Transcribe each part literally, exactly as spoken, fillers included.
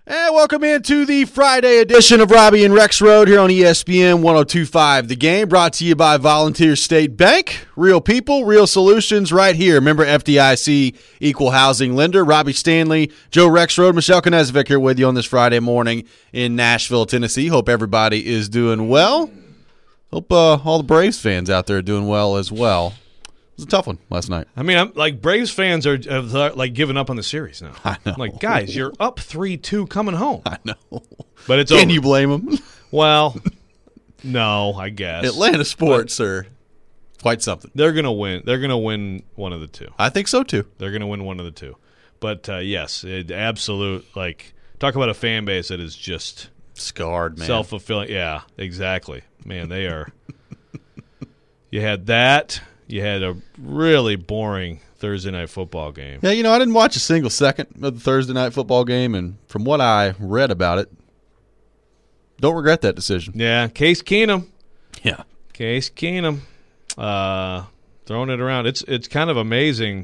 And welcome into the Friday edition of Robbie and Rex Road here on E S P N one oh two point five. The Game brought to you by Volunteer State Bank. Real people, real solutions right here. Member F D I C, equal housing lender. Robbie Stanley, Joe Rex Road, Michelle Knezvik here with you on this Friday morning in Nashville, Tennessee. Hope everybody is doing well. Hope uh, all the Braves fans out there are doing well as well. It was a tough one last night. I mean, I'm like Braves fans are uh, like giving up on the series now. I know. I'm like, guys, you're up three two coming home. I know. But it's Can over. you blame them? Well, no, I guess. Atlanta sports are quite something. They're going to win. They're going to win one of the two. I think so, too. They're going to win one of the two. But, uh, yes, it, absolute, like, talk about a fan base that is just scarred, man. Self-fulfilling. Yeah, exactly. Man, they are. You had that. You had a really boring Thursday night football game. Yeah, you know, I didn't watch a single second of the Thursday night football game, and from what I read about it, don't regret that decision. Yeah, Case Keenum. Yeah. Case Keenum. Uh, throwing it around. It's it's kind of amazing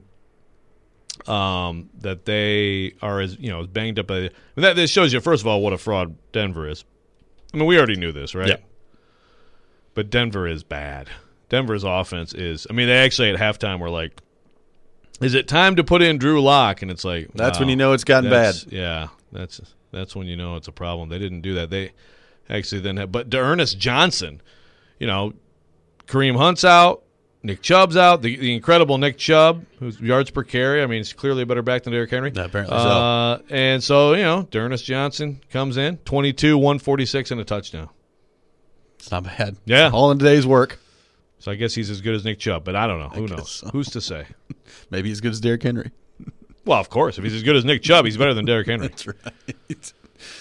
um, that they are as, you know, as banged up. I mean, that this shows you, first of all, what a fraud Denver is. I mean, we already knew this, right? Yeah. But Denver is bad. Denver's offense is – I mean, they actually at halftime were like, is it time to put in Drew Lock? And it's like – That's wow, when you know it's gotten bad. Yeah, that's that's when you know it's a problem. They didn't do that. They actually then had – but D'Ernest Johnson, you know, Kareem Hunt's out, Nick Chubb's out, the, the incredible Nick Chubb, whose yards per carry. I mean, he's clearly a better back than Derrick Henry. Yeah, apparently uh, so. And so, you know, D'Ernest Johnson comes in, twenty-two, one forty-six, and a touchdown. It's not bad. Yeah. All in today's work. So I guess he's as good as Nick Chubb, but I don't know. Who knows? So. Who's to say? Maybe as good as Derrick Henry. Well, of course. If he's as good as Nick Chubb, he's better than Derrick Henry. That's right.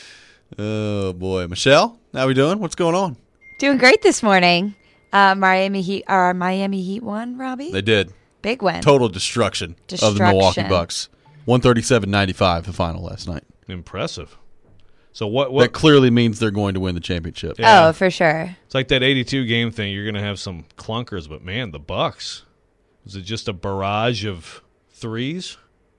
Oh, boy. Michelle, how we doing? What's going on? Doing great this morning. Uh, Miami Heat, our Miami Heat won, Robbie? They did. Big win. Total destruction, destruction. of the Milwaukee Bucks. one thirty-seven ninety-five the final last night. Impressive. So what, what? That clearly means they're going to win the championship. Yeah. Oh, for sure. It's like that eighty-two game thing. You're going to have some clunkers, but, man, the Bucks. Was it just a barrage of threes?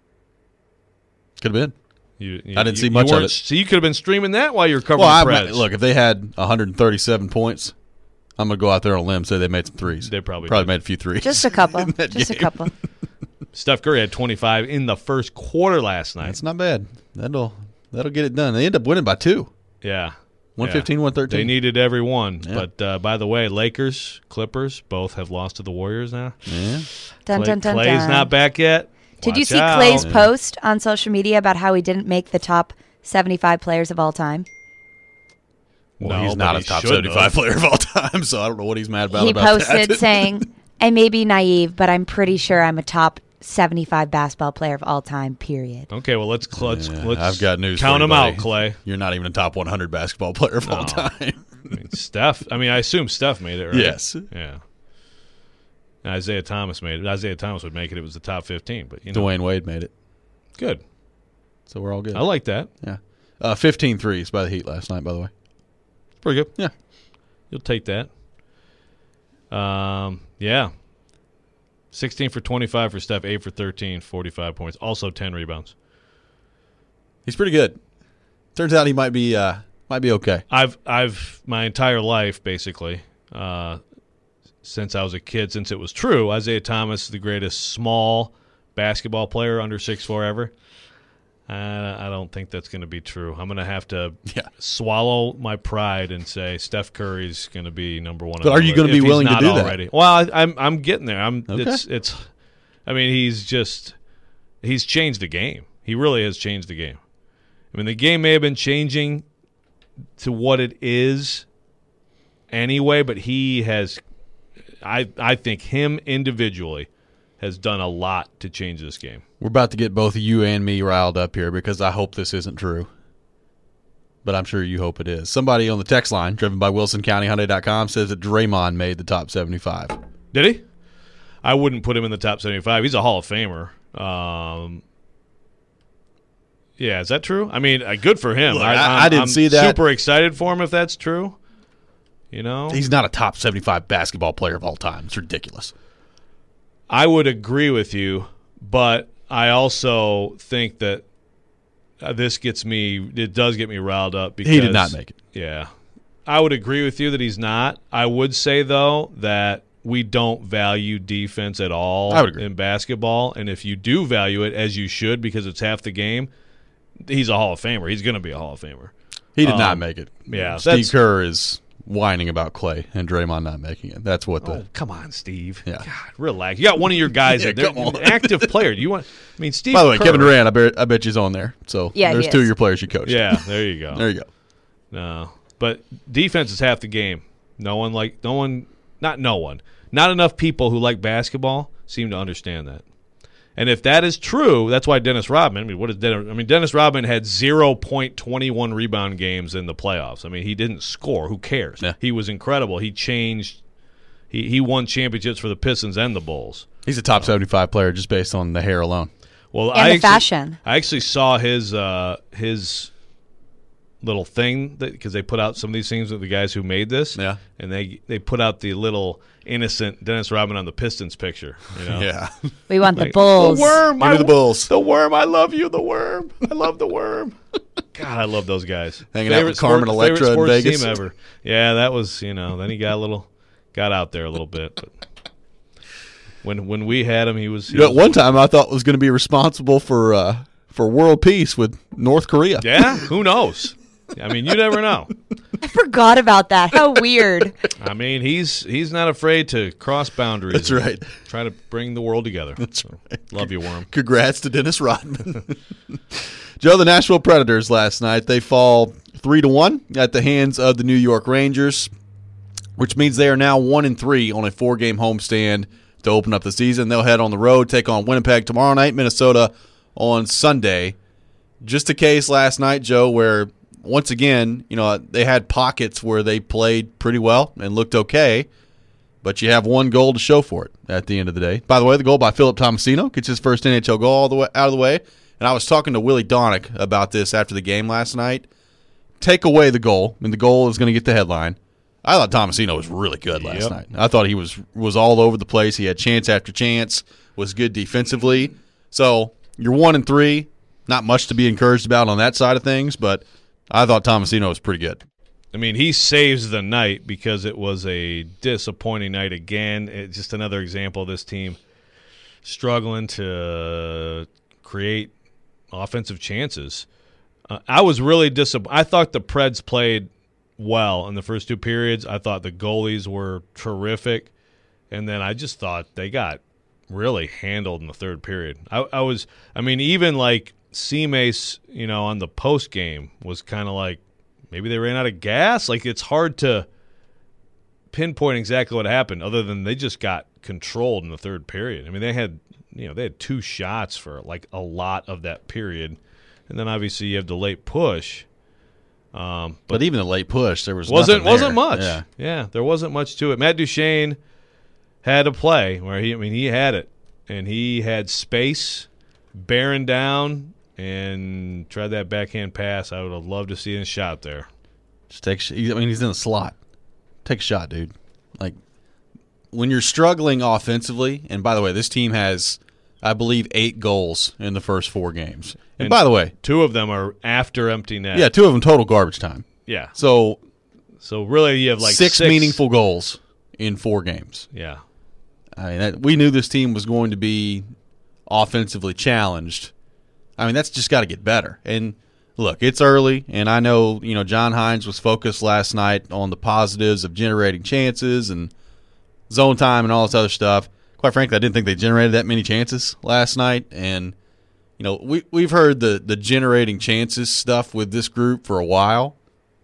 Could have been. You, you, I didn't you, see much you of it. So you could have been streaming that while you were covering well, the I, Preds. look, if they had one hundred thirty-seven points, I'm going to go out there on a limb and say they made some threes. They probably Probably did. made a few threes. Just a couple. Just game. a couple. Steph Curry had twenty-five in the first quarter last night. That's not bad. That'll that'll get it done. They end up winning by two. Yeah. one fifteen, one thirteen. They needed every one. Yeah. But, uh, by the way, Lakers, Clippers, both have lost to the Warriors now. Yeah. Dun, Clay, dun, dun, Clay's dun. not back yet. Did Watch you see out. Clay's Yeah. post on social media about how he didn't make the top seventy-five players of all time? Well, No, he's not but a he top should seventy-five have. player of all time, so I don't know what he's mad about He about posted that. saying, I may be naive, but I'm pretty sure I'm a top seventy-five basketball player of all time, period. Okay, well, let's, let's, Yeah, let's I've got news count for you, them buddy. out, Clay. You're not even a top one hundred basketball player of all No. time. I mean, Steph, I mean, I assume Steph made it, right? Yes. Yeah. And Isaiah Thomas made it. Isaiah Thomas would make it. It was the top fifteen, but, you know. Dwayne Wade made it, Good. so we're all good. I like that. Yeah. Uh, fifteen threes by the Heat last night, by the way. Pretty good. Yeah. You'll take that. Um, yeah. sixteen for twenty-five for Steph, eight for thirteen, forty-five points. Also ten rebounds. He's pretty good. Turns out he might be uh, might be okay. I've I've my entire life basically, uh, since I was a kid, since it was true, Isaiah Thomas is the greatest small basketball player under six foot four ever. Uh, I don't think that's going to be true. I'm going to have to Yeah. swallow my pride and say Steph Curry's going to be number one. But on are the you list, gonna be if he's willing to not do that? already. Well, I, I'm I'm getting there. I'm. Okay. It's it's. I mean, he's just he's changed the game. He really has changed the game. I mean, the game may have been changing to what it is anyway, but he has. I I think him individually has done a lot to change this game. We're about to get both you and me riled up here because I hope this isn't true. But I'm sure you hope it is. Somebody on the text line, driven by Wilson County Hyundai dot com, says that Draymond made the top seventy-five. Did he? I wouldn't put him in the top seventy-five. He's a Hall of Famer. Um, yeah, is that true? I mean, uh, good for him. Look, I, I- I'm- I didn't I'm see that. Super excited for him if that's true. You know, He's not a top seventy-five basketball player of all time. It's ridiculous. I would agree with you, but I also think that uh, this gets me. It does get me riled up because He did not make it. Yeah, I would agree with you that he's not. I would say though that we don't value defense at all I would agree. in basketball, and if you do value it, as you should, because it's half the game, he's a Hall of Famer. He's going to be a Hall of Famer. He did Um, not make it. yeah, Steve that's- Kerr is whining about Clay and Draymond not making it. That's what the Oh, come on, Steve. Yeah. God, relax. You got one of your guys Yeah, in there, come on. an active player. Do you want? I mean, Steve. By the way, Kerr, Kevin Durant, I bet, I bet you's on there. So Yeah, he there's two is. of your players you coached. Yeah, there you go. There you go. No, but defense is half the game. No one like no one, not no one, not enough people who like basketball seem to understand that. And if that is true, that's why Dennis Rodman. I mean, what is Dennis? I mean, Dennis Rodman had zero point two one rebound games in the playoffs. I mean, he didn't score. Who cares? Yeah. He was incredible. He changed. He he won championships for the Pistons and the Bulls. He's a top seventy-five player just based on the hair alone. Well, And I the actually, fashion. I actually saw his uh, his little thing because they put out some of these things with the guys who made this. Yeah. and they they put out the little innocent Dennis Rodman on the Pistons picture. You know, Yeah. We want the Like, Bulls. The worm, Give me I- the Bulls. The worm, I love you. The worm, I love the worm. God, I love those guys. Hanging out with Carmen sport- Electra favorite in sports Vegas. team ever. Yeah, that was you know. Then he got a little, got out there a little bit. But when when we had him, he was. He You know, was at one time I thought was going to be responsible for uh, for world peace with North Korea. yeah, who knows? I mean, you never know. I forgot about that. How weird. I mean, he's he's not afraid to cross boundaries. That's and right. Try to bring the world together. That's right. Love you, Worm. Congrats to Dennis Rodman. Joe, the Nashville Predators last night, they fall three to one at the hands of the New York Rangers, which means they are now one and three on a four-game homestand to open up the season. They'll head on the road, take on Winnipeg tomorrow night, Minnesota on Sunday. Just a case last night, Joe, where once again, you know, they had pockets where they played pretty well and looked okay, but you have one goal to show for it at the end of the day. By the way, the goal by Philip Tomasino gets his first N H L goal all the way out of the way. And I was talking to Willie Donick about this after the game last night. Take away the goal, and the goal is going to get the headline. I thought Tomasino was really good last Yep. night. I thought he was was all over the place. He had chance after chance, was good defensively. So you're one and three. Not much to be encouraged about on that side of things, but I thought Tomasino was pretty good. I mean, he saves the night because it was a disappointing night again. It's just another example of this team struggling to create offensive chances. Uh, I was really disappointed. I thought the Preds played well in the first two periods. I thought the goalies were terrific. And then I just thought they got really handled in the third period. I, I was, I mean, even like Seamace, you know, on the post game was kind of like maybe they ran out of gas. Like it's hard to pinpoint exactly what happened, other than they just got controlled in the third period. I mean, they had, you know, they had two shots for like a lot of that period, and then obviously you have the late push. Um, But, even the late push, there was wasn't nothing wasn't there. much. Yeah. yeah, there wasn't much to it. Matt Duchene had a play where he, I mean, he had it, and he had space, bearing down, and tried that backhand pass. I would have loved to see him shot there. Just take. I mean, he's in the slot. Take a shot, dude. Like when you're struggling offensively, and by the way, this team has, I believe, eight goals in the first four games. And, And by the way, Two of them are after empty net. yeah, two of them total garbage time. yeah. So So really, you have like six, meaningful goals in four games. Yeah. I mean, that, we knew this team was going to be offensively challenged. I mean, that's just got to get better. And look, it's early, and I know, you know, John Hines was focused last night on the positives of generating chances and zone time and all this other stuff. Quite frankly, I didn't think they generated that many chances last night. And, you know, we, we've heard the, the generating chances stuff with this group for a while.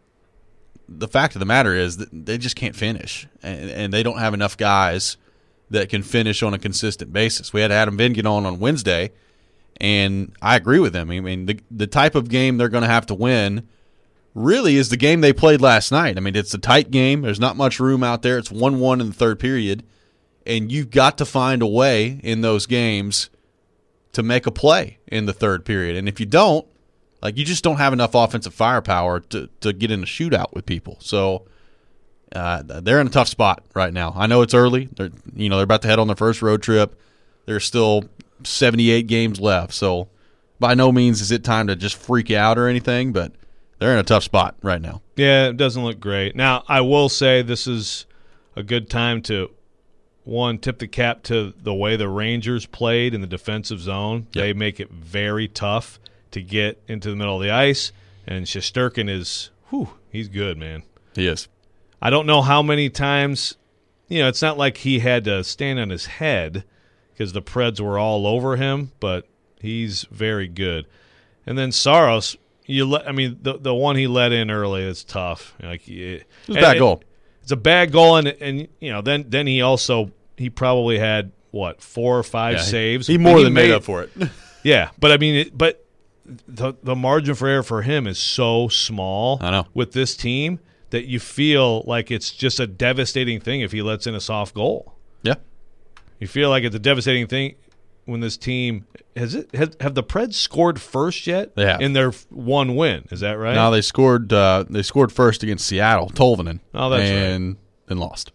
The fact of the matter is that they just can't finish, and, and they don't have enough guys that can finish on a consistent basis. We had Adam Venn get on on Wednesday, and I agree with him. I mean, the the type of game they're going to have to win really is the game they played last night. I mean, it's a tight game. There's not much room out there. It's one one in the third period, and you've got to find a way in those games to make a play in the third period. And if you don't, like, you just don't have enough offensive firepower to, to get in a shootout with people. So uh, they're in a tough spot right now. I know it's early. They're you know they're about to head on their first road trip. There's still seventy-eight games left. So by no means is it time to just freak out or anything, but they're in a tough spot right now. Yeah, it doesn't look great. Now, I will say this is a good time to, one, tip the cap to the way the Rangers played in the defensive zone. Yep. They make it very tough to get into the middle of the ice, and Shesterkin is, whew, he's good, man. He is. I don't know how many times, you know, it's not like he had to stand on his head because the Preds were all over him, but he's very good. And then Saros, you let, I mean, the the one he let in early is tough. Like it, it was a bad it, goal. It's a bad goal, and and you know, then then he also he probably had what four or five yeah, saves. He, he more he than made, made up for it. Yeah, but I mean, it, but the the margin for error for him is so small. I know. With this team that you feel like it's just a devastating thing if he lets in a soft goal. Yeah. You feel like it's a devastating thing when this team has it has, have the Preds scored first yet? They have. In their one win. Is that right? No, they scored uh, they scored first against Seattle, Tolvanen. Oh, that's and right. then lost.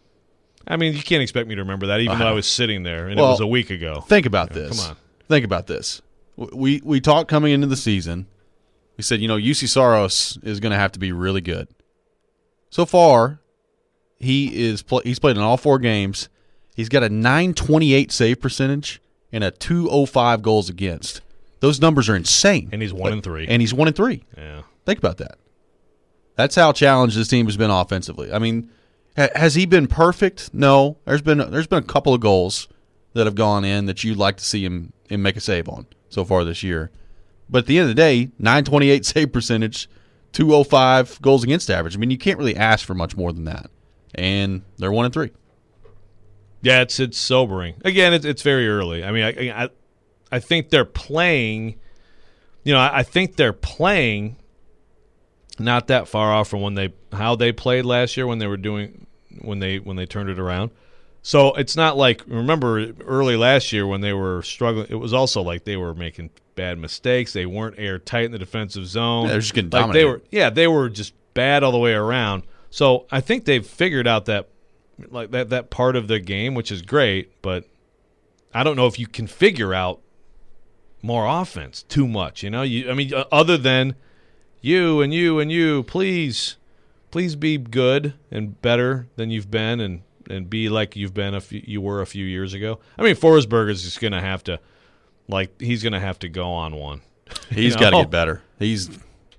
I mean, you can't expect me to remember that even uh, though I was sitting there and well, it was a week ago. Think about yeah, this. Come on. Think about this. We we talked coming into the season. We said, you know, U C Saros is going to have to be really good. So far, he is pl- he's played in all four games. He's got a nine twenty-eight save percentage and a two oh five goals against. Those numbers are insane. And he's one and three. And he's one and three. Yeah. Think about that. That's how challenged this team has been offensively. I mean, ha- has he been perfect? No. There's been there's been a couple of goals that have gone in that you'd like to see him, him make a save on so far this year. But at the end of the day, nine twenty-eight save percentage, two oh five goals against average. I mean, you can't really ask for much more than that. And they're one and three. Yeah, it's it's sobering. Again, it's it's very early. I mean, I I, I think they're playing. You know, I, I think they're playing not that far off from when they how they played last year when they were doing when they when they turned it around. So it's not like remember early last year when they were struggling. It was also like they were making bad mistakes. They weren't airtight in the defensive zone. Yeah, they're just getting like dominated. they were. Yeah, they were just bad all the way around. So I think they've figured out that. Like that, that part of the game, which is great, but I don't know if you can figure out more offense too much. You know, you I mean, other than you and you and you, please, please be good and better than you've been, and, and be like you've been a few, you were a few years ago. I mean, Forsberg is just gonna have to, like, he's gonna have to go on one. He's got to get better. He's,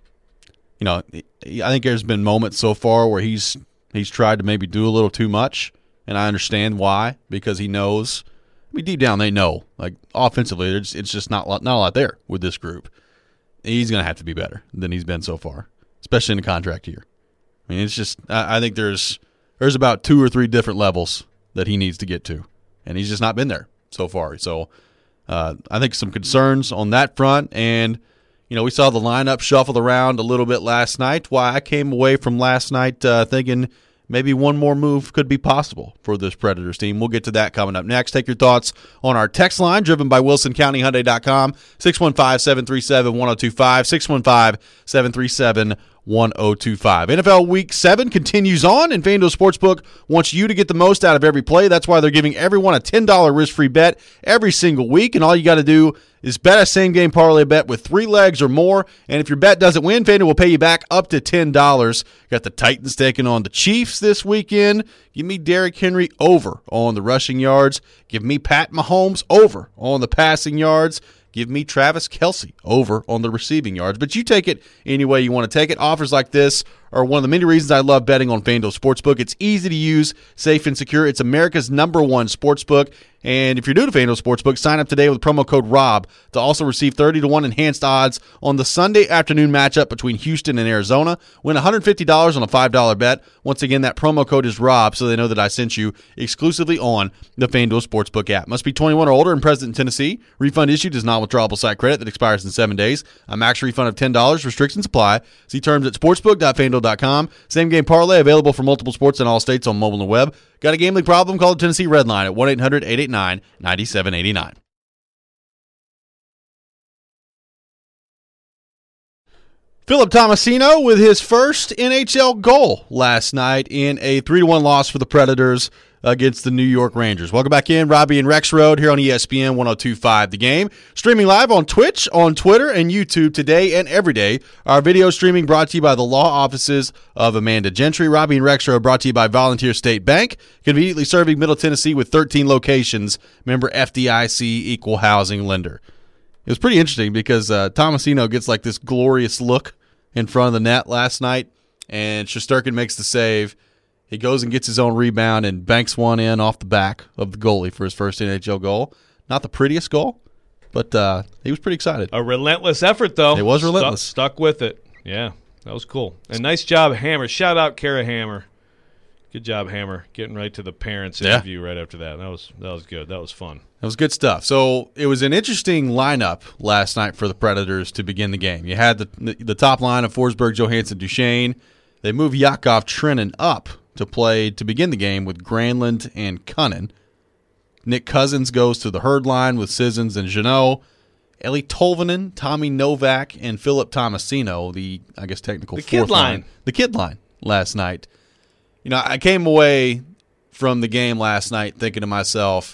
you know, I think there's been moments so far where he's. He's tried to maybe do a little too much, and I understand why, because he knows. I mean, deep down they know. Like, offensively, it's just not, not a lot there with this group. He's going to have to be better than he's been so far, especially in the contract year. I mean, it's just I, I think there's there's about two or three different levels that he needs to get to, and he's just not been there so far. So uh, I think some concerns on that front, and you know, we saw the lineup shuffled around a little bit last night. Why I came away from last night uh, thinking maybe one more move could be possible for this Predators team. We'll get to that coming up next. Take your thoughts on our text line, driven by Wilson County Hyundai dot com, six one five, seven three seven, one oh two five, six one five, seven three seven, one oh two five. N F L Week seven continues on, and FanDuel Sportsbook wants you to get the most out of every play. That's why they're giving everyone a ten dollars risk-free bet every single week, and all you got to do is bet a same-game parlay bet with three legs or more, and if your bet doesn't win, FanDuel will pay you back up to ten dollars. Got the Titans taking on the Chiefs this weekend. Give me Derrick Henry over on the rushing yards. Give me Pat Mahomes over on the passing yards. Give me Travis Kelce over on the receiving yards. But you take it any way you want to take it. Offers like this are one of the many reasons I love betting on FanDuel Sportsbook. It's easy to use, safe and secure. It's America's number one sportsbook. And if you're new to FanDuel Sportsbook, sign up today with promo code ROB to also receive thirty to one enhanced odds on the Sunday afternoon matchup between Houston and Arizona. Win one hundred fifty dollars on a five dollar bet. Once again, that promo code is ROB so they know that I sent you exclusively on the FanDuel Sportsbook app. Must be twenty-one or older and present in Tennessee. Refund issued is non-withdrawable site credit that expires in seven days. A max refund of ten dollars. Restrictions apply. See terms at sportsbook dot fanduel dot com. Same game parlay available for multiple sports in all states on mobile and web. Got a gambling problem? Call the Tennessee Red Line at one eight hundred, eight eight nine, nine seven eight nine. Philip Tomasino with his first N H L goal last night in a three to one loss for the Predators against the New York Rangers. Welcome back in, Robbie and Rex Road here on E S P N one oh two point five The Game. Streaming live on Twitch, on Twitter, and YouTube today and every day. Our video streaming brought to you by the law offices of Amanda Gentry. Robbie and Rex Road brought to you by Volunteer State Bank, conveniently serving Middle Tennessee with thirteen locations. Member F D I C, equal housing lender. It was pretty interesting because uh, Tomasino gets like this glorious look in front of the net last night, and Shesterkin makes the save. He goes and gets his own rebound and banks one in off the back of the goalie for his first N H L goal. Not the prettiest goal, but uh, he was pretty excited. A relentless effort, though. It was relentless. Stuck, stuck with it. Yeah, that was cool. And nice job, Hammer. Shout out, Kara Hammer. Good job, Hammer, getting right to the parents' Yeah. interview right after that. That was that was good. That was fun. That was good stuff. So it was an interesting lineup last night for the Predators to begin the game. You had the the, the top line of Forsberg, Johansson, Duchesne. They moved Yakov Trenin up to play to begin the game with Granlund and Cunnin. Nick Cousins goes to the Herd line with Sissons and Jeannot. Eli Tolvanen, Tommy Novak, and Philip Tomasino, the, I guess, technical The fourth kid line. The kid line last night. You know, I came away from the game last night thinking to myself,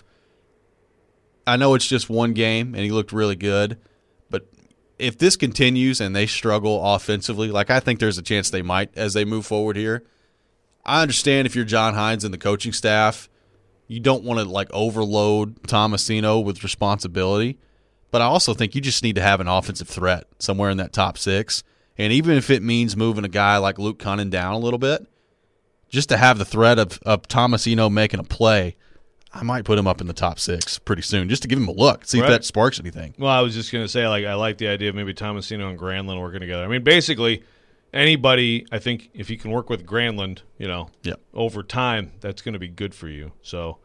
I know it's just one game, and he looked really good, but if this continues and they struggle offensively, like I think there's a chance they might as they move forward here, I understand if you're John Hines and the coaching staff, you don't want to like overload Tomasino with responsibility, but I also think you just need to have an offensive threat somewhere in that top six, and even if it means moving a guy like Luke Cunnin down a little bit, just to have the threat of, of Tomasino making a play, I might put him up in the top six pretty soon, just to give him a look, see Right. if that sparks anything. Well, I was just going to say, like, I like the idea of maybe Tomasino and Granlund working together. I mean, basically, anybody, I think, if you can work with Granlund, you know, Yep. over time, that's going to be good for you. So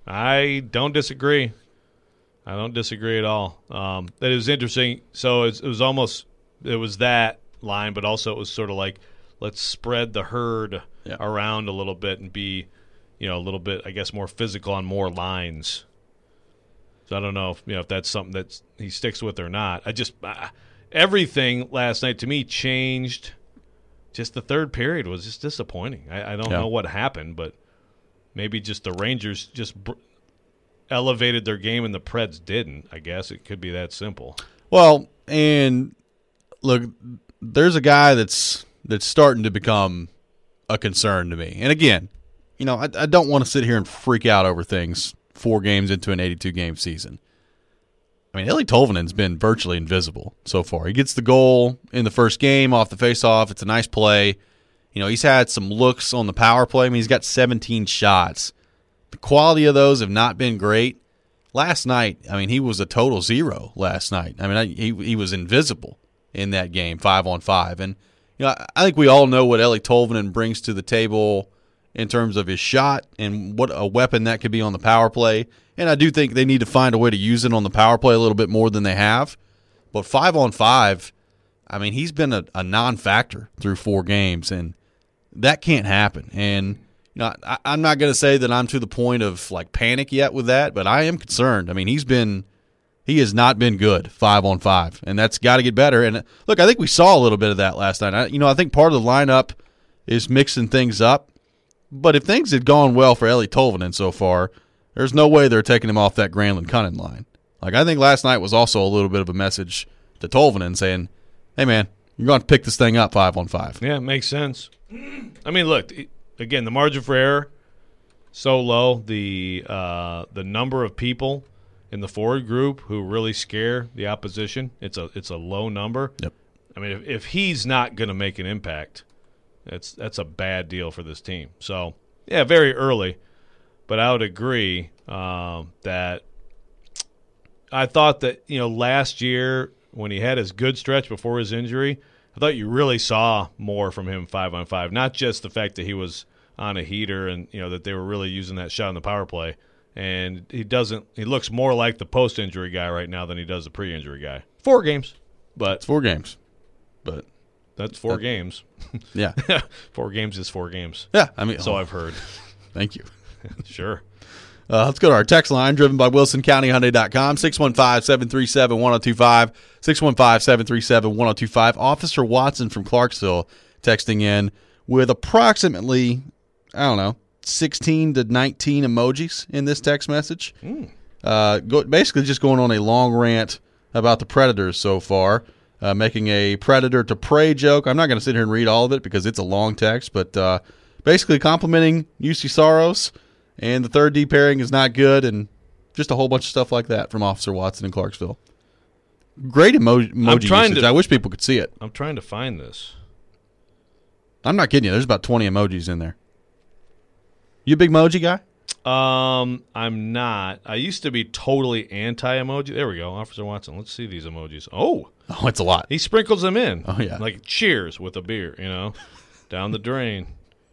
I don't disagree. I don't disagree at all. Um, that is interesting. So it's, it was almost, it was that line, but also it was sort of like, let's spread the herd Yeah. around a little bit and be, you know, a little bit, I guess, more physical on more lines. So I don't know if you know if that's something that he sticks with or not. I just uh, everything last night to me changed. Just the third period was just disappointing. I, I don't Yeah. know what happened, but maybe just the Rangers just br- elevated their game and the Preds didn't. I guess it could be that simple. Well, and look, there's a guy that's that's starting to become a concern to me. And again, you know, I, I don't want to sit here and freak out over things four games into an eighty-two game season. I mean, Eli Tolvanen's been virtually invisible so far. He gets the goal in the first game off the faceoff. It's a nice play. You know, he's had some looks on the power play. I mean, he's got seventeen shots. The quality of those have not been great. Last night, I mean, he was a total zero last night. I mean, I, he he was invisible in that game, five on five. And you know, I, I think we all know what Eli Tolvanen brings to the table in terms of his shot and what a weapon that could be on the power play. And I do think they need to find a way to use it on the power play a little bit more than they have. But five on five, I mean, he's been a, a non-factor through four games, and that can't happen. And you know, I, I'm not going to say that I'm to the point of like panic yet with that, but I am concerned. I mean, he's been he has not been good five on five, and that's got to get better. And look, I think we saw a little bit of that last night. I, you know, I think part of the lineup is mixing things up. But if things had gone well for Eli Tolvanen so far, there's no way they're taking him off that Granlund Cunnin line. Like, I think last night was also a little bit of a message to Tolvanen saying, hey, man, you're going to pick this thing up five on five. Yeah, it makes sense. I mean, look, again, the margin for error, so low. The uh, the number of people in the forward group who really scare the opposition, it's a it's a low number. Yep. I mean, if, if he's not going to make an impact, that's that's a bad deal for this team. So, yeah, very early. But I would agree um, that I thought that, you know, last year when he had his good stretch before his injury, I thought you really saw more from him five on five. Not just the fact that he was on a heater and, you know, that they were really using that shot in the power play. And he doesn't – he looks more like the post-injury guy right now than he does the pre-injury guy. Four games. But It's four games. But that's four that, games. Yeah. Four games is four games. Yeah. I mean, So oh, I've heard. Thank you. Sure. Uh, let's go to our text line, driven by Wilson County Hyundai dot com, six one five, seven three seven, one oh two five, six one five, seven three seven, one oh two five. Officer Watson from Clarksville texting in with approximately, I don't know, sixteen to nineteen emojis in this text message. Mm. Uh, go, basically just going on a long rant about the Predators so far, uh, making a Predator to prey joke. I'm not going to sit here and read all of it because it's a long text, but uh, basically complimenting U C Saros, and the third D pairing is not good, and just a whole bunch of stuff like that from Officer Watson in Clarksville. Great emo- emoji usage. To, I wish people could see it. I'm trying to find this. I'm not kidding you. There's about twenty emojis in there. You a big emoji guy? Um, I'm not. I used to be totally anti-emoji. There we go. Officer Watson. Let's see these emojis. Oh. Oh, it's a lot. He sprinkles them in. Oh, yeah. Like cheers with a beer, you know, down the drain.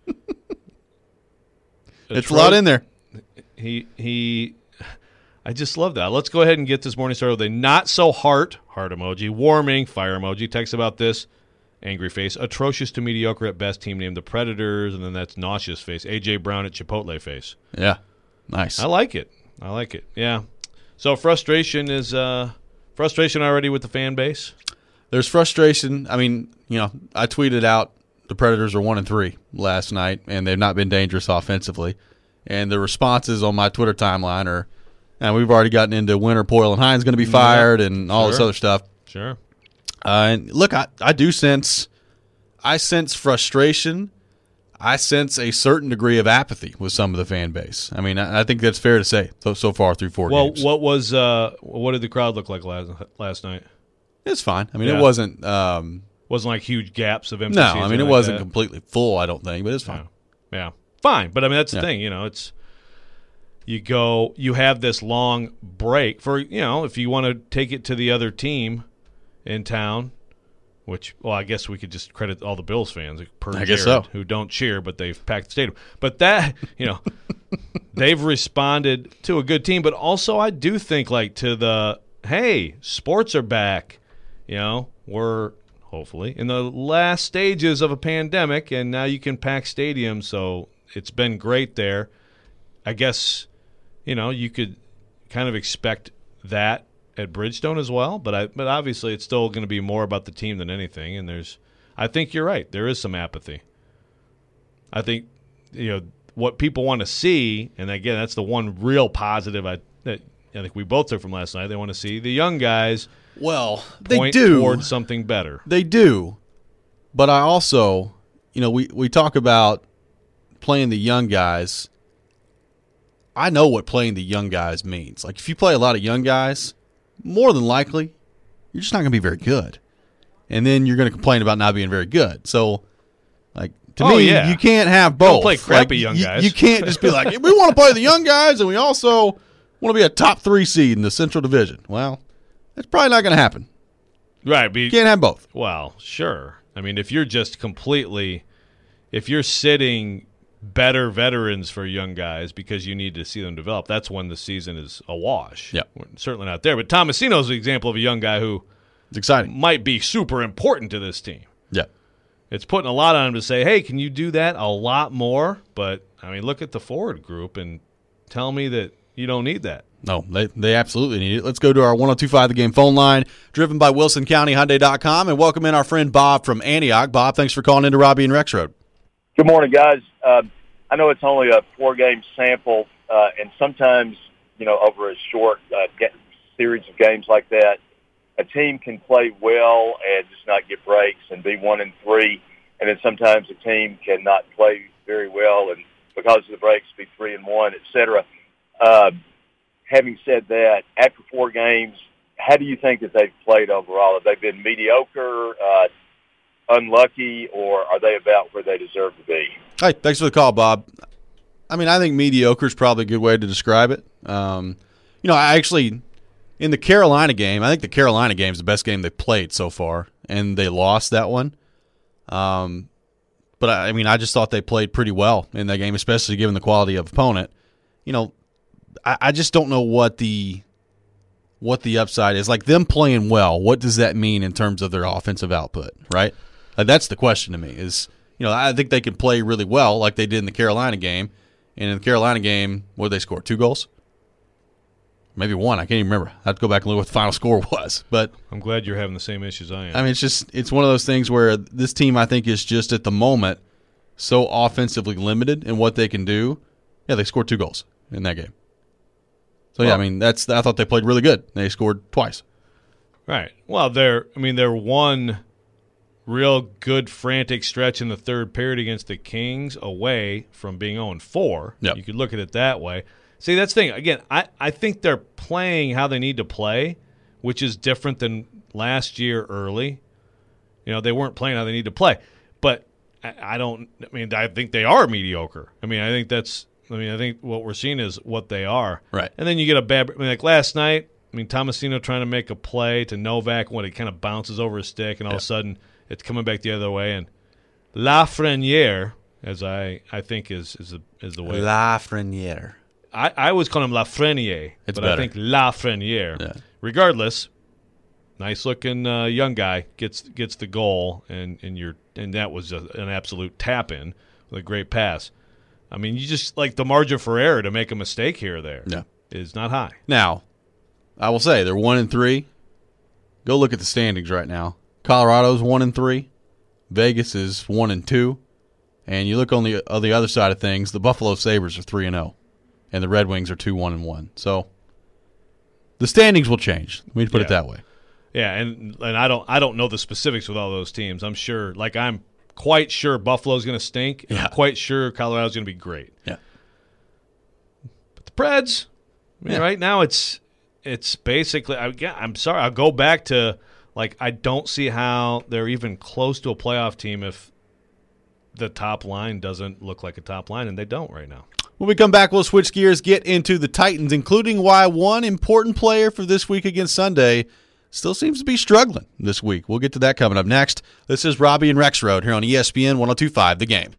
It's a lot in there. He, he, I just love that. Let's go ahead and get this morning started with a not so heart, heart emoji, warming, fire emoji. Text about this. Angry face. Atrocious to mediocre at best. Team named the Predators. And then that's nauseous face. A J Brown at Chipotle face. Yeah. Nice. I like it. I like it. Yeah. So frustration is uh, frustration already with the fan base? There's frustration. I mean, you know, I tweeted out the Predators are one and three last night, and they've not been dangerous offensively. And the responses on my Twitter timeline are, and we've already gotten into Winter, Poyle, and Hines going to be fired, yeah, and all sure. this other stuff. Sure. Uh, and look, I, I do sense, I sense frustration. I sense a certain degree of apathy with some of the fan base. I mean, I, I think that's fair to say so, so far through four well, games. Well, what was, uh, what did the crowd look like last last night? It's fine. I mean, yeah. it wasn't, um, wasn't like huge gaps of empty. No, I mean, it like wasn't that. completely full. I don't think, but it's fine. Yeah, yeah. Fine. But I mean, that's the yeah. thing. You know, it's you go, you have this long break for, you know, if you want to take it to the other team in town, which, well, I guess we could just credit all the Bills fans, per I guess Jared, so. who don't cheer, but they've packed the stadium. But that, you know, they've responded to a good team. But also, I do think, like, to the, hey, sports are back. You know, we're hopefully in the last stages of a pandemic, and now you can pack stadiums. So it's been great there. I guess, you know, you could kind of expect that at Bridgestone as well, but I, but obviously it's still going to be more about the team than anything. And there's, I think you're right. There is some apathy. I think, you know, what people want to see, and again, that's the one real positive I that I think we both took from last night. They want to see the young guys. Well, point they do towards something better. They do, but I also, you know, we we talk about playing the young guys. I know what playing the young guys means. Like if you play a lot of young guys, more than likely, you're just not going to be very good. And then you're going to complain about not being very good. So, like, to oh, me, yeah. you can't have both. Don't play crappy like, young you, guys. You can't just be like, we want to play the young guys, and we also want to be a top three seed in the Central Division. Well, that's probably not going to happen. Right. But you can't have both. Well, sure. I mean, if you're just completely – if you're sitting – better veterans for young guys because you need to see them develop, that's when the season is a wash. Yeah, We're certainly not there. But Tomasino's an example of a young guy who it's exciting. Might be super important to this team. Yeah. It's putting a lot on him to say, hey, can you do that a lot more? But, I mean, look at the forward group and tell me that you don't need that. No, they they absolutely need it. Let's go to our one oh two point five The Game phone line, driven by Wilson County Hyundai dot com, and welcome in our friend Bob from Antioch. Bob, thanks for calling into Robbie and Rex Road. Good morning, guys. Uh, I know it's only a four-game sample, uh, and sometimes, you know, over a short uh, series of games like that, a team can play well and just not get breaks and be one and three, and then sometimes a team cannot play very well and because of the breaks be three and one, et cetera. Uh, having said that, after four games, how do you think that they've played overall? Have they been mediocre, uh, unlucky, or are they about where they deserve to be? Hey, thanks for the call, Bob. I mean, I think mediocre is probably a good way to describe it. Um, you know, I actually, in the Carolina game, I think the Carolina game is the best game they've played so far, and they lost that one. Um, but, I, I mean, I just thought they played pretty well in that game, especially given the quality of opponent. You know, I, I just don't know what the what the upside is. Like, them playing well, what does that mean in terms of their offensive output, right? Like, that's the question to me is, you know, I think they can play really well like they did in the Carolina game. And in the Carolina game, what did they score? Two goals? Maybe one. I can't even remember. I have to go back and look what the final score was. But I'm glad you're having the same issues I am. I mean, it's just it's one of those things where this team, I think, is just at the moment so offensively limited in what they can do. Yeah, they scored two goals in that game. So yeah, well, I mean that's I thought they played really good. They scored twice. Right. Well, they're I mean they're one real good frantic stretch in the third period against the Kings away from being oh and four. Yep. You could look at it that way. See, that's the thing. Again, I, I think they're playing how they need to play, which is different than last year early. You know, they weren't playing how they need to play. But I, I don't – I mean, I think they are mediocre. I mean, I think that's – I mean, I think what we're seeing is what they are. Right. And then you get a bad – I mean, like last night, I mean, Tomasino trying to make a play to Novak when it kind of bounces over his stick, and all yep. of a sudden – it's coming back the other way, and Lafreniere, as I, I think is is the is the way. Lafreniere. I, I always call him Lafreniere, it's but better. I think Lafreniere. Yeah. Regardless, nice looking uh, young guy gets gets the goal, and and you're and that was a, an absolute tap in with a great pass. I mean, you just like the margin for error to make a mistake here or there. Yeah. Is not high. Now, I will say they're one and three. Go look at the standings right now. Colorado's one and three, Vegas is one and two, and you look on the on the other side of things. The Buffalo Sabres are three and zero, and the Red Wings are two one and one. So the standings will change. Let me put yeah. it that way. Yeah, and and I don't I don't know the specifics with all those teams. I'm sure, like I'm quite sure Buffalo's going to stink. And yeah. I'm quite sure Colorado's going to be great. Yeah, but the Preds, I mean, yeah. right now it's it's basically. I, I'm sorry, I'll go back to. Like, I don't see how they're even close to a playoff team if the top line doesn't look like a top line, and they don't right now. When we come back, we'll switch gears, get into the Titans, including why one important player for this week against Sunday still seems to be struggling this week. We'll get to that coming up next. This is Robbie and Rex Road here on E S P N one oh two point five, The Game.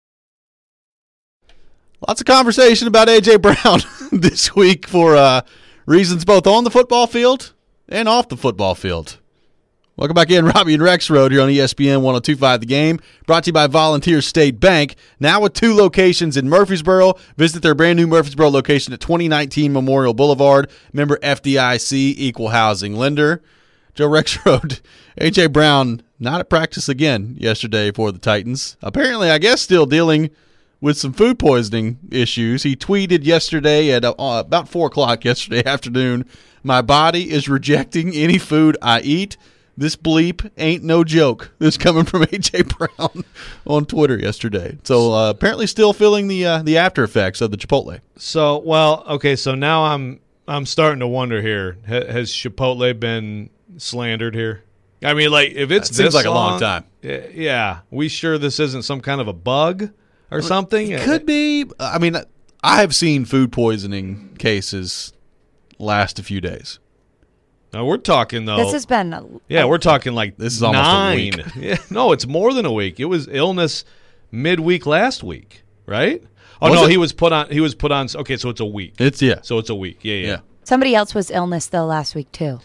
Lots of conversation about A J. Brown this week for uh, reasons both on the football field and off the football field. Welcome back in, Robbie and Rex Road here on E S P N one oh two point five The Game, brought to you by Volunteer State Bank. Now with two locations in Murfreesboro. Visit their brand new Murfreesboro location at twenty nineteen Memorial Boulevard. Member F D I C, equal housing lender. Joe Rex Road, A J. Brown not at practice again yesterday for the Titans. Apparently, I guess still dealing with some food poisoning issues. He tweeted yesterday at uh, about four o'clock yesterday afternoon, "My body is rejecting any food I eat. This bleep ain't no joke." This coming from A J. Brown on Twitter yesterday. So uh, apparently still feeling the uh, the after effects of the Chipotle. So, well, okay, so now I'm I'm starting to wonder here. Ha- has Chipotle been slandered here? I mean, like, if it's It this seems like a long, long time. Yeah. We sure this isn't some kind of a bug or something? It could be. I mean, I have seen food poisoning cases last a few days. No, we're talking though. This has been. A, yeah, we're talking like this is almost nine. a week. Yeah, no, it's more than a week. It was illness midweek last week, right? Oh Was no, it? he was put on. He was put on. Okay, so it's a week. It's yeah. So it's a week. Yeah, yeah. Yeah. somebody else was illness though last week too.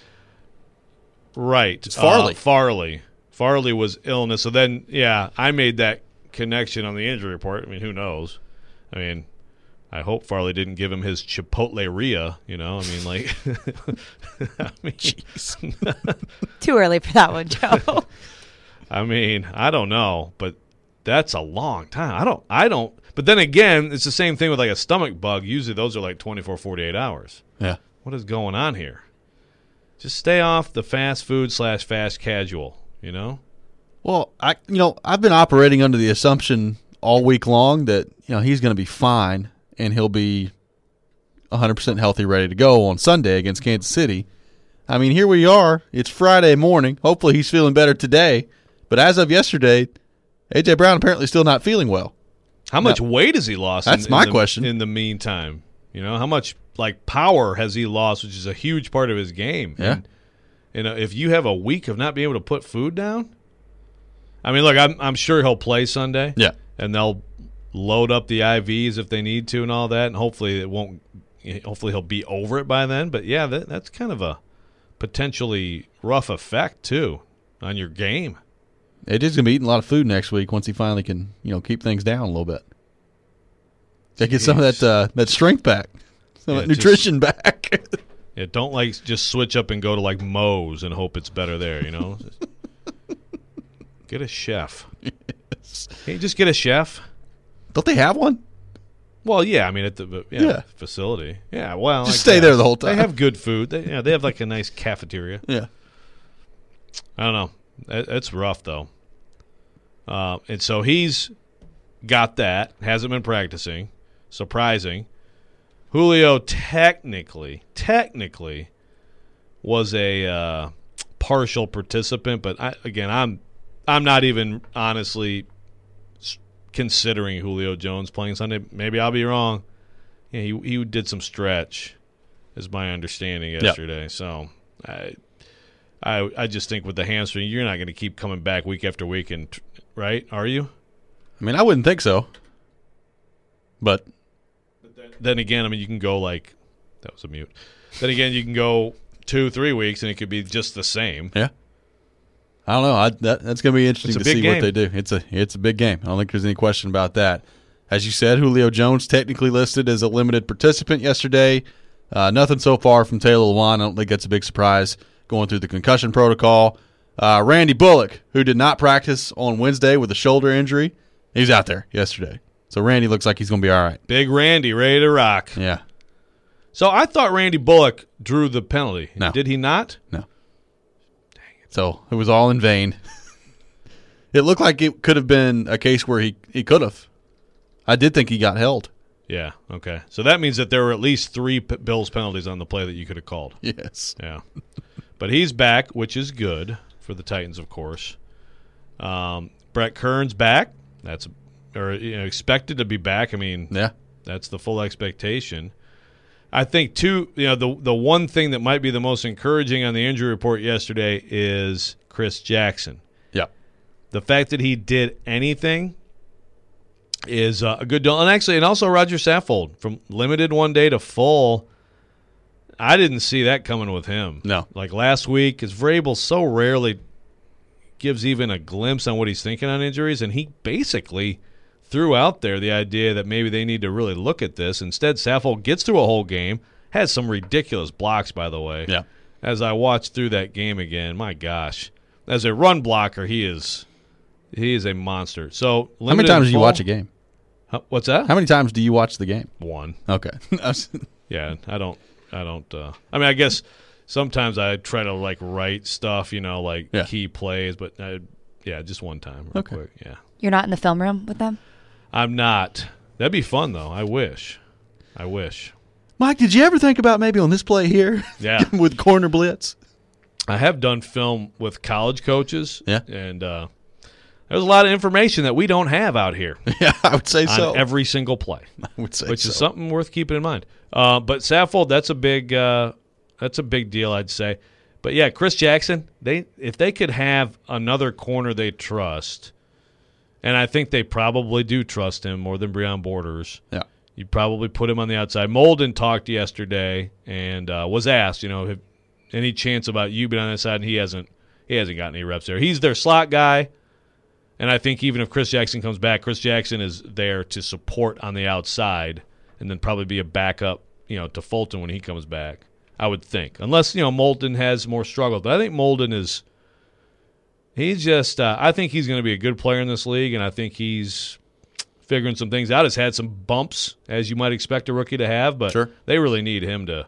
Right. It's Farley. Uh, Farley. Farley was illness. So then, yeah, I made that connection on the injury report. I mean, who knows? I mean, I hope Farley didn't give him his Chipotle-ria, you know? I mean, like, I mean, Too early for that one, Joe. I mean, I don't know, but that's a long time. I don't, I don't, but then again, it's the same thing with like a stomach bug. Usually those are like twenty-four, forty-eight hours. Yeah. What is going on here? Just stay off the fast food slash fast casual, you know? Well, I you know I've been operating under the assumption all week long that you know he's going to be fine and he'll be one hundred percent healthy, ready to go on Sunday against Kansas City. I mean, here we are. It's Friday morning. Hopefully he's feeling better today. But as of yesterday, A J. Brown apparently still not feeling well. How much Now, weight has he lost? that's in, my in the, question. In the meantime, you know, how much like power has he lost, which is a huge part of his game. Yeah. And, you know, if you have a week of not being able to put food down, I mean, look, I'm I'm sure he'll play Sunday. Yeah. And they'll load up the I Vs if they need to and all that, and hopefully it won't. Hopefully he'll be over it by then. But yeah, that, that's kind of a potentially rough effect too on your game. A J's going to be eating a lot of food next week once he finally can, you know, keep things down a little bit. They get some of that uh, that strength back, some Yeah, of that nutrition back. Yeah, don't like just switch up and go to like Moe's and hope it's better there. You know, get a chef. Yes. Can you just get a chef? Don't they have one? Well, yeah, I mean at the yeah, Yeah. facility. Yeah, well, Just I stay guess. there the whole time. They have good food. They, yeah, they have like a nice cafeteria. Yeah. I don't know. It, it's rough though. Uh, and so he's got that. Hasn't been practicing. Surprising. Julio technically, technically, was a uh, partial participant, but I, again, I'm I'm not even honestly considering Julio Jones playing Sunday. Maybe I'll be wrong. Yeah, he he did some stretch, is my understanding yesterday. Yep. So I, I I just think with the hamstring, you're not going to keep coming back week after week, and right? Are you? I mean, I wouldn't think so. But then again, I mean, you can go like that was a mute. Then again, you can go two, three weeks, and it could be just the same. Yeah. I don't know. I, that, that's going to be interesting to see game. what they do. It's a it's a big game. I don't think there's any question about that. As you said, Julio Jones technically listed as a limited participant yesterday. Uh, nothing so far from Taylor Lewan. I don't think that's a big surprise going through the concussion protocol. Uh, Randy Bullock, who did not practice on Wednesday with a shoulder injury, he's out there yesterday. So Randy looks like he's going to be all right. Big Randy, ready to rock. Yeah. So I thought Randy Bullock drew the penalty. No. Did he not? No. So it was all in vain. It looked like it could have been a case where he, he could have. I did think he got held. Yeah, okay. So that means that there were at least three P- Bills penalties on the play that you could have called. Yes. Yeah. But he's back, which is good for the Titans, of course. Um, Brett Kern's back. That's or you know, expected to be back. I mean, yeah, that's the full expectation. I think, too, you know, the the one thing that might be the most encouraging on the injury report yesterday is Chris Jackson. Yeah. The fact that he did anything is uh, a good deal. And actually, and also Roger Saffold, from limited one day to full, I didn't see that coming with him. No. Like last week, because Vrabel so rarely gives even a glimpse on what he's thinking on injuries, and he basically threw out there the idea that maybe they need to really look at this. Instead, Saffold gets through a whole game, has some ridiculous blocks, by the way. Yeah. As I watched through that game again, my gosh. As a run blocker, he is he is a monster. So how many times do you watch a game? Huh, what's that? How many times do you watch the game? One. Okay. Yeah, I don't I don't uh, I mean, I guess sometimes I try to like write stuff, you know, like yeah. key plays, but I, yeah, just one time real okay. quick. Yeah. You're not in the film room with them? I'm not. That'd be fun, though. I wish. I wish. Mike, did you ever think about maybe on this play here? Yeah. With corner blitz? I have done film with college coaches. Yeah. And uh, there's a lot of information that we don't have out here. Yeah, I would say on so. every single play. I would say Which so. is something worth keeping in mind. Uh, but Saffold, that's a big uh, that's a big deal, I'd say. But, yeah, Chris Jackson, they if they could have another corner they trust, and I think they probably do trust him more than Breon Borders. Yeah. You'd probably put him on the outside. Molden talked yesterday and uh, was asked, you know, if any chance about you being on that side, and he hasn't he hasn't gotten any reps there. He's their slot guy, and I think even if Chris Jackson comes back, Chris Jackson is there to support on the outside and then probably be a backup, you know, to Fulton when he comes back, I would think. Unless, you know, Molden has more struggles. But I think Molden is – he's just uh, – I think he's going to be a good player in this league, and I think he's – figuring some things out. Has had some bumps, as you might expect a rookie to have, but sure. They really need him to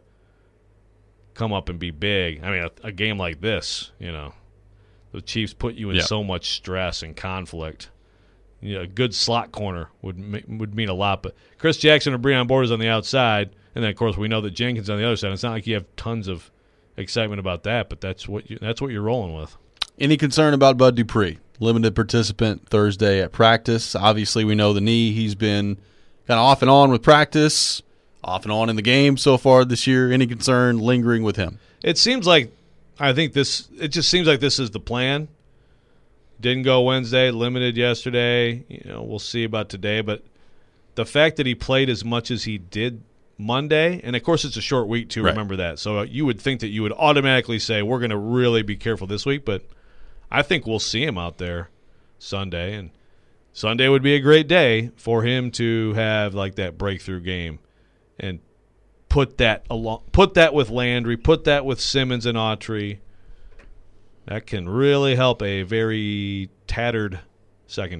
come up and be big. I mean, a, a game like this, you know, the Chiefs put you in yeah. so much stress and conflict. You know, a good slot corner would would mean a lot. But Chris Jackson or Breon Borders on the outside, and then of course we know that Jenkins on the other side. It's not like you have tons of excitement about that, but that's what you, that's what you're rolling with. Any concern about Bud Dupree? Limited participant Thursday at practice. Obviously, we know the knee. He's been kind of off and on with practice, off and on in the game so far this year. Any concern lingering with him? It seems like I think this – it just seems like this is the plan. Didn't go Wednesday, limited yesterday. You know, we'll see about today. But the fact that he played as much as he did Monday, and, of course, it's a short week too, right. Remember that. So you would think that you would automatically say we're going to really be careful this week, but – I think we'll see him out there Sunday, and Sunday would be a great day for him to have like that breakthrough game and put that along, put that with Landry, put that with Simmons and Autry. That can really help a very tattered secondary.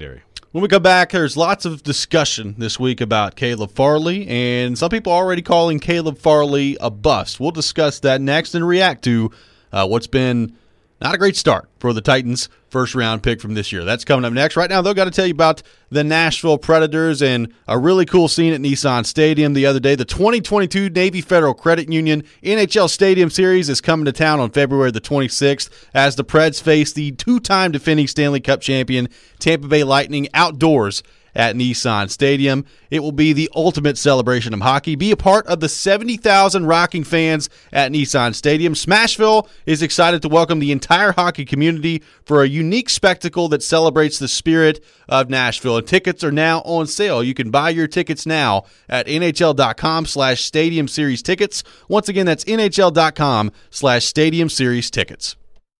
When we come back, there's lots of discussion this week about Caleb Farley, and some people are already calling Caleb Farley a bust. We'll discuss that next and react to uh, what's been not a great start for the Titans' first-round pick from this year. That's coming up next. Right now, though, got to tell you about the Nashville Predators and a really cool scene at Nissan Stadium the other day. The twenty twenty-two Navy Federal Credit Union N H L Stadium Series is coming to town on February the twenty-sixth as the Preds face the two-time defending Stanley Cup champion Tampa Bay Lightning outdoors at Nissan Stadium. It will be the ultimate celebration of hockey. Be a part of the seventy thousand rocking fans at Nissan Stadium. Smashville is excited to welcome the entire hockey community for a unique spectacle that celebrates the spirit of Nashville. And tickets are now on sale. You can buy your tickets now at nhl.com slash stadium series tickets. Once again, that's nhl.com slash stadium series tickets.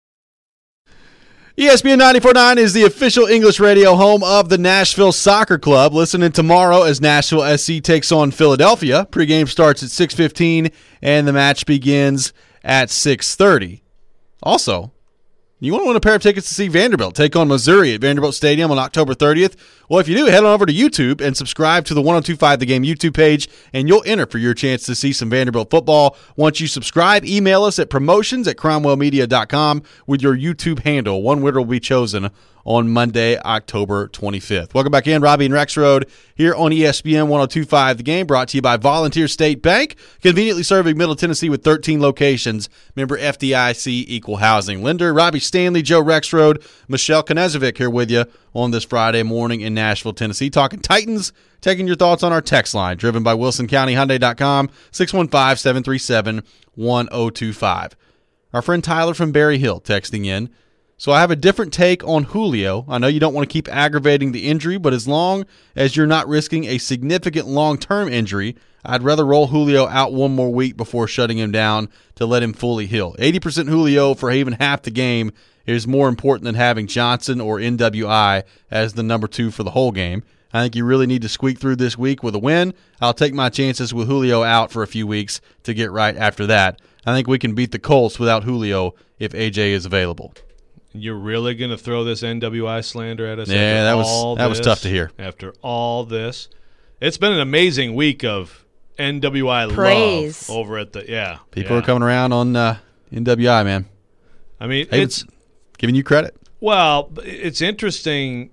E S P N ninety-four point nine is the official English radio home of the Nashville Soccer Club. Listen in tomorrow as Nashville S C takes on Philadelphia. Pregame starts at six fifteen, and the match begins at six thirty. Also, you want to win a pair of tickets to see Vanderbilt take on Missouri at Vanderbilt Stadium on October thirtieth? Well, if you do, head on over to YouTube and subscribe to the one oh two five The Game YouTube page, and you'll enter for your chance to see some Vanderbilt football. Once you subscribe, email us at promotions at cromwell media dot com with your YouTube handle. One winner will be chosen on Monday, October twenty-fifth. Welcome back in. Robbie and Rexroad here on E S P N one oh two point five The Game, brought to you by Volunteer State Bank, conveniently serving Middle Tennessee with thirteen locations. Member F D I C, equal housing lender. Robbie Stanley, Joe Rexroad, Michelle Knezovic here with you on this Friday morning in Nashville, Tennessee, talking Titans, taking your thoughts on our text line, driven by Wilson County Hyundai dot com, six one five, seven three seven, one oh two five. Our friend Tyler from Berry Hill texting in. So I have a different take on Julio. I know you don't want to keep aggravating the injury, but as long as you're not risking a significant long-term injury, I'd rather roll Julio out one more week before shutting him down to let him fully heal. eighty percent Julio for even half the game is more important than having Johnson or N W I as the number two for the whole game. I think you really need to squeak through this week with a win. I'll take my chances with Julio out for a few weeks to get right after that. I think we can beat the Colts without Julio if A J is available. You're really going to throw this N W I slander at us? Yeah, that was that this, was tough to hear. After all this, it's been an amazing week of N W I praise love over at the yeah. People yeah. are coming around on uh, N W I, man. I mean, hey, it's giving you credit. Well, it's interesting,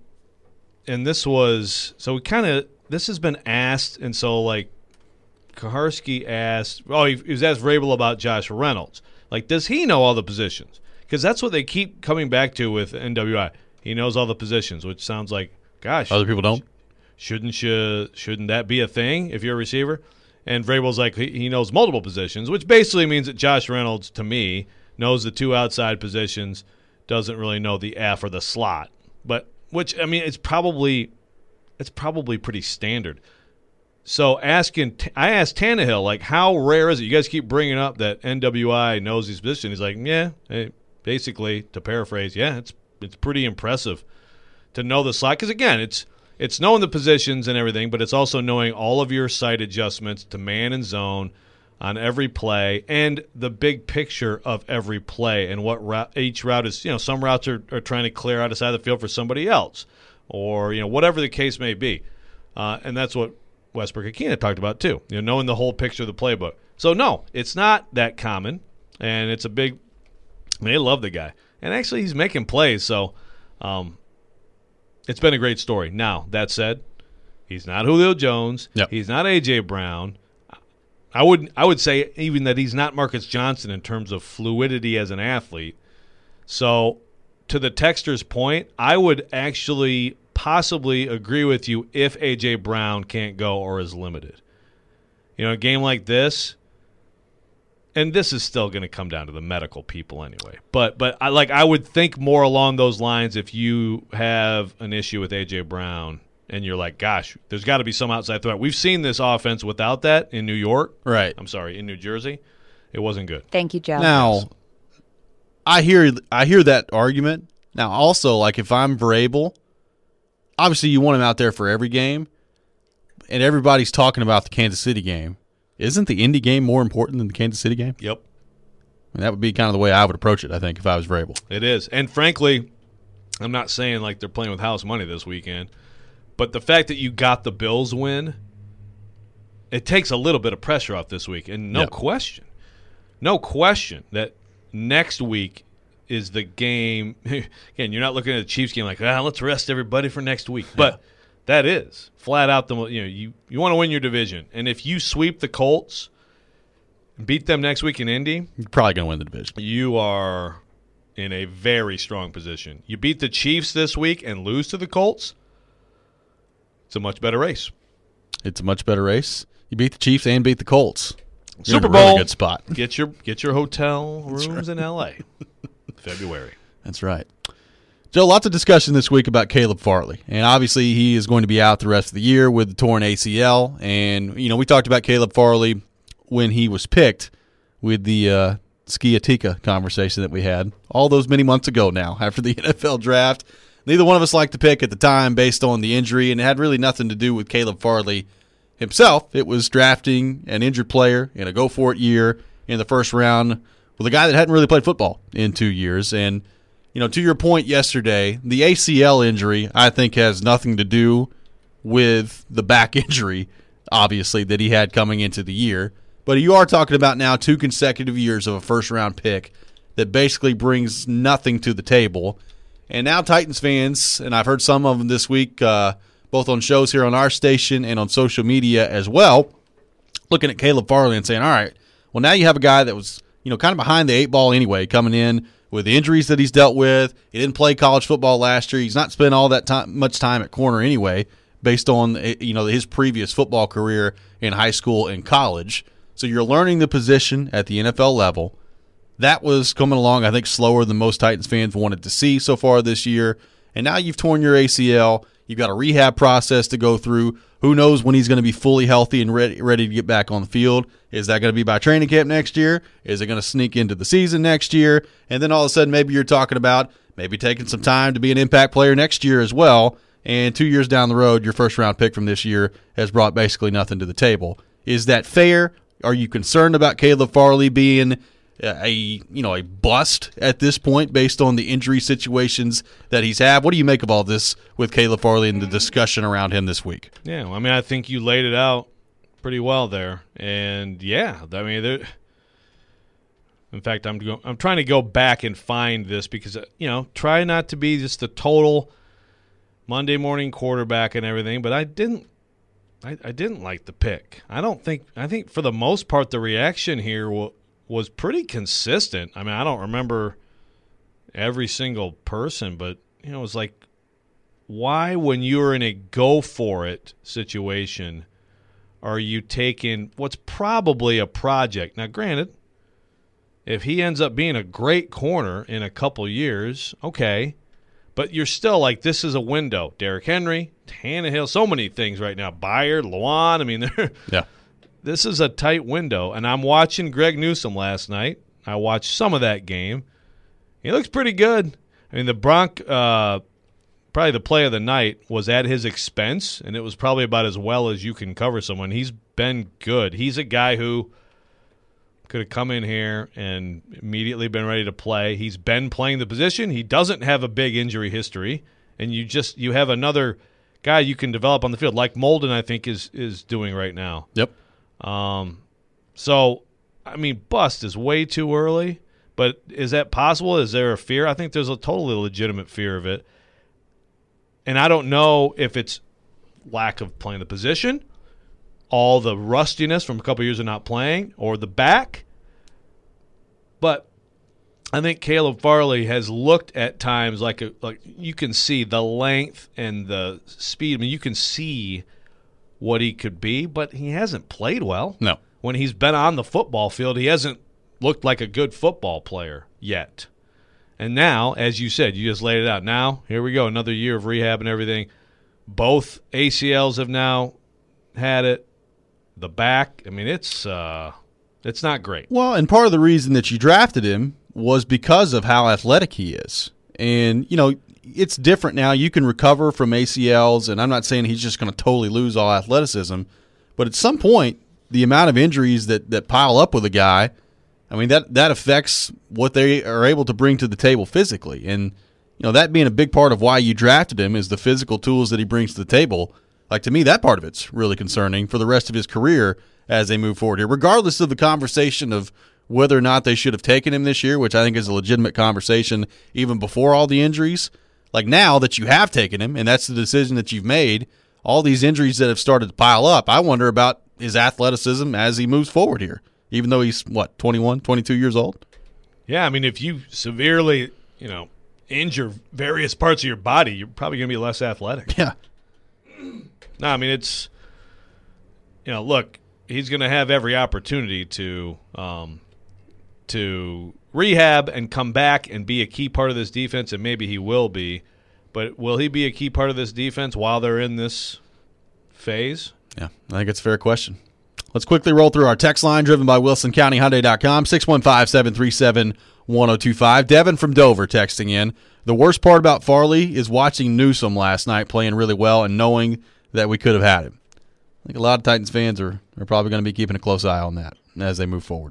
and this was so we kind of this has been asked, and so like Kaharski asked, oh, he, he was asked Vrabel about Josh Reynolds. Like, does he know all the positions? Because that's what they keep coming back to with N W I. He knows all the positions, which sounds like, gosh, other people don't. Shouldn't you? Shouldn't that be a thing if you're a receiver? And Vrabel's like he knows multiple positions, which basically means that Josh Reynolds, to me, knows the two outside positions, doesn't really know the F or the slot. But which I mean, it's probably it's probably pretty standard. So asking, I asked Tannehill, like, how rare is it? You guys keep bringing up that N W I knows these positions. He's like, yeah. Hey, basically, to paraphrase, yeah, it's it's pretty impressive to know the slot. Because, again, it's it's knowing the positions and everything, but it's also knowing all of your sight adjustments to man and zone on every play and the big picture of every play and what route, each route is. You know, some routes are, are trying to clear out the side of the field for somebody else or, you know, whatever the case may be. Uh, and that's what Westbrook-Akina talked about, too, you know, knowing the whole picture of the playbook. So, no, it's not that common, and it's a big – I mean, they love the guy. And actually, he's making plays, so um, it's been a great story. Now, that said, he's not Julio Jones. Yep. He's not A J. Brown. I would I would say even that he's not Marcus Johnson in terms of fluidity as an athlete. So, to the texter's point, I would actually possibly agree with you if A J. Brown can't go or is limited. You know, a game like this, and this is still going to come down to the medical people anyway. But but I like I would think more along those lines if you have an issue with A J. Brown and you're like, gosh, there's got to be some outside threat. We've seen this offense without that in New York. Right. I'm sorry, in New Jersey. It wasn't good. Thank you, Joe. Now, I hear I hear that argument. Now, also, like if I'm Vrabel, obviously you want him out there for every game, and everybody's talking about the Kansas City game. Isn't the Indy game more important than the Kansas City game? Yep. And that would be kind of the way I would approach it, I think, if I was Vrabel. It is. And frankly, I'm not saying like they're playing with house money this weekend. But the fact that you got the Bills win, it takes a little bit of pressure off this week. And no yep. question, no question that next week is the game. Again, you're not looking at the Chiefs game like, ah, let's rest everybody for next week. But yeah. that is flat out the you know you, you want to win your division. And if you sweep the Colts and beat them next week in Indy, you're probably going to win the division. You are in a very strong position. You beat the Chiefs this week and lose to the Colts, it's a much better race. It's a much better race. You beat the Chiefs and beat the Colts. You're Super in a Bowl. Really good spot. Get your get your hotel rooms right. in L A February. That's right. Joe, lots of discussion this week about Caleb Farley. And obviously he is going to be out the rest of the year with the torn A C L. And, you know, we talked about Caleb Farley when he was picked with the uh, Skiatika conversation that we had all those many months ago now after the N F L draft. Neither one of us liked the pick at the time based on the injury, and it had really nothing to do with Caleb Farley himself. It was drafting an injured player in a go-for-it year in the first round with a guy that hadn't really played football in two years. And, you know, to your point yesterday, the A C L injury, I think, has nothing to do with the back injury, obviously, that he had coming into the year. But you are talking about now two consecutive years of a first-round pick that basically brings nothing to the table. And now Titans fans, and I've heard some of them this week, uh, both on shows here on our station and on social media as well, looking at Caleb Farley and saying, all right, well, now you have a guy that was, you know, kind of behind the eight ball anyway, coming in with the injuries that he's dealt with. He didn't play college football last year. He's not spent all that time, much time at corner anyway, based on, you know, his previous football career in high school and college. So you're learning the position at the N F L level. That was coming along, I think, slower than most Titans fans wanted to see so far this year. And now you've torn your A C L. You've got a rehab process to go through. Who knows when he's going to be fully healthy and ready, ready to get back on the field? Is that going to be by training camp next year? Is it going to sneak into the season next year? And then all of a sudden maybe you're talking about maybe taking some time to be an impact player next year as well. And two years down the road, your first-round pick from this year has brought basically nothing to the table. Is that fair? Are you concerned about Caleb Farley being a you know a bust at this point based on the injury situations that he's had? What do you make of all this with Caleb Farley and the discussion around him this week? Yeah, well, I mean, I think you laid it out pretty well there, and yeah, I mean, there, in fact, I'm go, I'm trying to go back and find this because you know try not to be just the total Monday morning quarterback and everything, but I didn't. I, I didn't like the pick. I don't think. I think for the most part, the reaction here will. was pretty consistent. I mean, I don't remember every single person, but, you know, it was like, why when you're in a go-for-it situation are you taking what's probably a project? Now, granted, if he ends up being a great corner in a couple years, okay, but you're still like, this is a window. Derrick Henry, Tannehill, so many things right now. Byard, Luan, I mean, they're – yeah. This is a tight window, and I'm watching Greg Newsome last night. I watched some of that game. He looks pretty good. I mean, the Bronc, uh, probably the play of the night was at his expense, and it was probably about as well as you can cover someone. He's been good. He's a guy who could have come in here and immediately been ready to play. He's been playing the position. He doesn't have a big injury history, and you just you have another guy you can develop on the field, like Molden, I think, is is doing right now. Yep. Um, so, I mean, bust is way too early, but is that possible? Is there a fear? I think there's a totally legitimate fear of it. And I don't know if it's lack of playing the position, all the rustiness from a couple years of not playing, or the back. But I think Caleb Farley has looked at times like a, like you can see the length and the speed. I mean, you can see what he could be, but he hasn't played well. No. When he's been on the football field, he hasn't looked like a good football player yet. And now, as you said, you just laid it out. Now, here we go, another year of rehab and everything. Both A C Ls have now had it. The back, I mean, it's uh, it's not great. Well, and part of the reason that you drafted him was because of how athletic he is. And, you know, it's different now. You can recover from A C Ls, and I'm not saying he's just going to totally lose all athleticism. But at some point, the amount of injuries that, that pile up with a guy, I mean, that, that affects what they are able to bring to the table physically. And, you know, that being a big part of why you drafted him is the physical tools that he brings to the table. Like, to me, that part of it's really concerning for the rest of his career as they move forward here, regardless of the conversation of whether or not they should have taken him this year, which I think is a legitimate conversation even before all the injuries. Like, now that you have taken him, and that's the decision that you've made, all these injuries that have started to pile up, I wonder about his athleticism as he moves forward here, even though he's, what, twenty-one, twenty-two years old? Yeah, I mean, if you severely, you know, injure various parts of your body, you're probably going to be less athletic. Yeah. No, I mean, it's, you know, look, he's going to have every opportunity to um, to rehab and come back and be a key part of this defense, and maybe he will be. But will he be a key part of this defense while they're in this phase? Yeah, I think it's a fair question. Let's quickly roll through our text line driven by Wilson County Hyundai dot com, six one five, seven three seven, one oh two five. Devin from Dover texting in. The worst part about Farley is watching Newsome last night playing really well and knowing that we could have had him. I think a lot of Titans fans are, are probably going to be keeping a close eye on that as they move forward.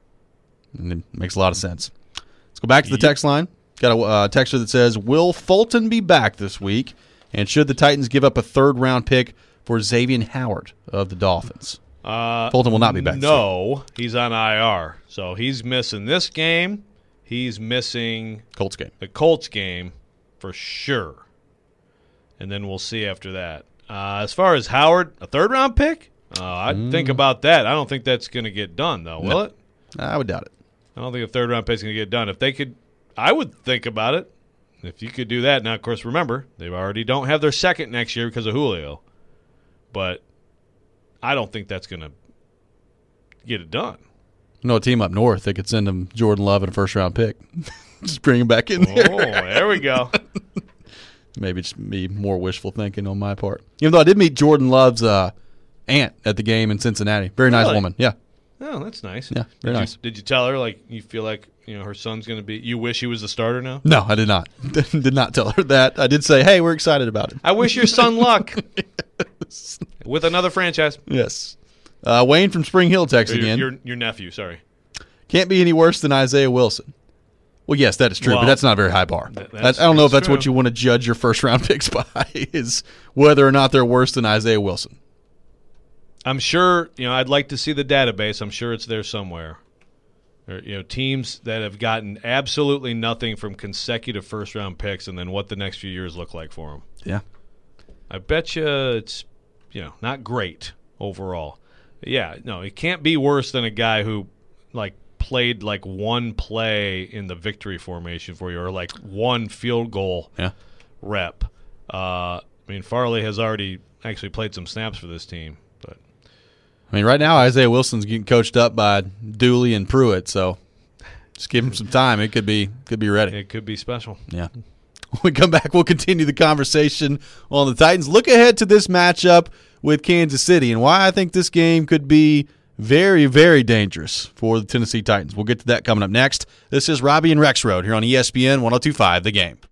And it makes a lot of sense. Let's go back to the text line. Got a uh, texter that says, will Fulton be back this week? And should the Titans give up a third-round pick for Xavier Howard of the Dolphins? Uh, Fulton will not be back. No, he's on I R. So he's missing this game. He's missing Colts game. the Colts game for sure. And then we'll see after that. Uh, as far as Howard, a third-round pick? Uh, I'd mm. think about that. I don't think that's going to get done, though, will no. it? I would doubt it. I don't think a third-round pick is going to get done. If they could, I would think about it. If you could do that. Now, of course, remember, they already don't have their second next year because of Julio. But I don't think that's going to get it done. You know, a team up north that could send them Jordan Love and a first-round pick. Just bring him back in there. Oh, there we go. Maybe just be more wishful thinking on my part. Even though I did meet Jordan Love's uh, aunt at the game in Cincinnati. Very nice Really? woman. Yeah. Oh, that's nice. Yeah, very did nice. You, did you tell her, like, you feel like, you know, her son's going to be – you wish he was the starter now? No, I did not. Did not tell her that. I did say, hey, we're excited about it. I wish your son luck yes. with another franchise. Yes. Uh, Wayne from Spring Hill texts your, again. Your, your nephew, sorry. Can't be any worse than Isaiah Wilson. Well, yes, that is true, well, but that's not a very high bar. That, I, I don't know if that's true. what you want to judge your first-round picks by, is whether or not they're worse than Isaiah Wilson. I'm sure, you know, I'd like to see the database. I'm sure it's there somewhere. Or, you know, teams that have gotten absolutely nothing from consecutive first-round picks and then what the next few years look like for them. Yeah. I bet you it's, you know, not great overall. Yeah, no, it can't be worse than a guy who, like, played like one play in the victory formation for you or like one field goal yeah. rep. Uh, I mean, Farley has already actually played some snaps for this team. But I mean, right now Isaiah Wilson's getting coached up by Dooley and Pruitt, so just give him some time. It could be could be ready. It could be special. Yeah. When we come back, we'll continue the conversation on the Titans. Look ahead to this matchup with Kansas City and why I think this game could be very, very dangerous for the Tennessee Titans. We'll get to that coming up next. This is Robbie and Rex Road here on E S P N one oh two point five The Game.